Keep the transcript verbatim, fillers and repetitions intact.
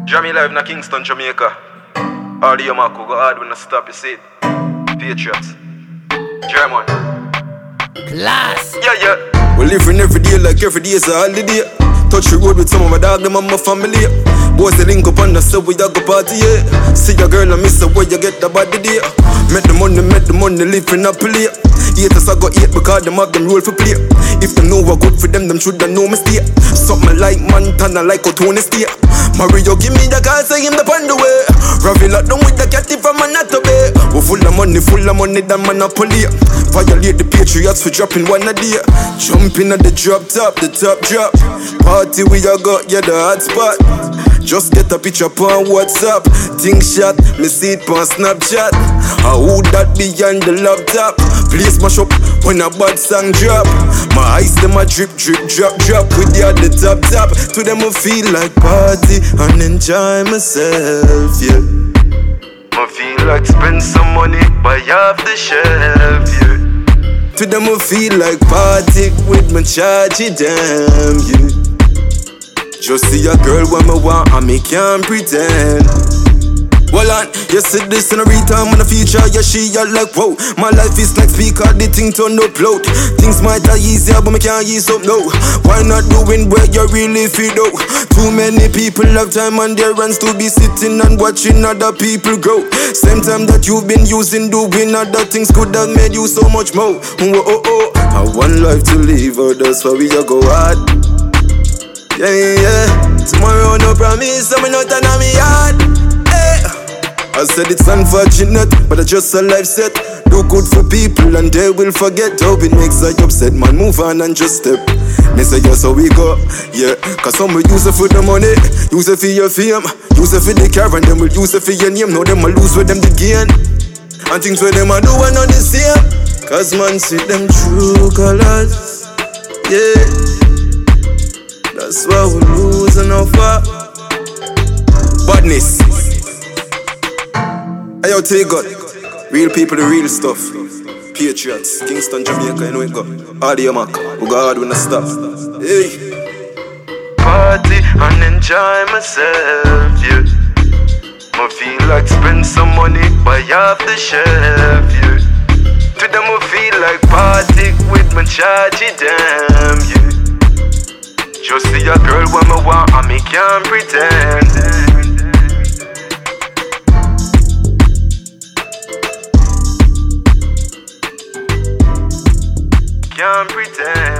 Jamie live in Kingston, Jamaica. All the Yamako go hard when I stop, you see it. Patriots. German. Class. Yeah, yeah. We're living every day like every day is a holiday. Touch the road with some of my dog, them and my family. Boys they link up on the set, we a go party, yeah. See your girl and miss her where you get the body there. Make the money, make the money, live in a play. Haters I got hate because them have them role for play. If them know what good for them, them should have no mistake. Something like Montana, like a Tony State. Mario give me the call, say him the on the way. Ravi lock down with the cat from Manhattan Bay. We full of money, full of money, than monopoly. Violate the Patriots for dropping one a day. Jumping at the drop top, the top drop. Party we a got, yeah, the hot spot. Just get a picture on WhatsApp. Think shot, me see it on Snapchat. How would that be on the laptop? Please mash up when a bad song drop. My eyes them a drip, drip, drop, drop. With the at the top, top. To them I feel like party and enjoy myself, yeah. I feel like spend some money, buy off the shelf, yeah. To them I feel like party with my charge, damn, yeah. Just see a girl when me want and me can't pretend. Well on, you see this in a return when the future, yeah she are like whoa. My life is like speaker, the thing turn upload. Things might are easier but me can't ease up no. Why not doing where you really feel though? Too many people have time on their hands to be sitting and watching other people grow. Same time that you've been using doing other things could have made you so much more. Oh oh oh, I one life to live, oh that's why we a go hard. Yeah, yeah, yeah. Tomorrow no promise, I'm not on me yard. Hey. I said it's unfortunate, but I just a life set. Do good for people and they will forget. How it makes I upset, man, move on and just step. Me say yes, so we go, yeah. Cause some will use it for the money, use it for your fame, use it for the car and them will use it for your name. Now them will lose with them the gain. And things where them a do are not the same. Cause man see them true colors, yeah. That's why we losing our far. Badness. Hey yo, take God. Real people, the real stuff. Patriots, Kingston, Jamaica, you know it go. All the Yamaka, we go hard when I stop. Hey. Party and enjoy myself, yeah. I feel like spend some money, buy off the shelf, yeah. To them I feel like party with my charge, damn, yeah. Just see a girl when me want and me can't pretend. Can't pretend.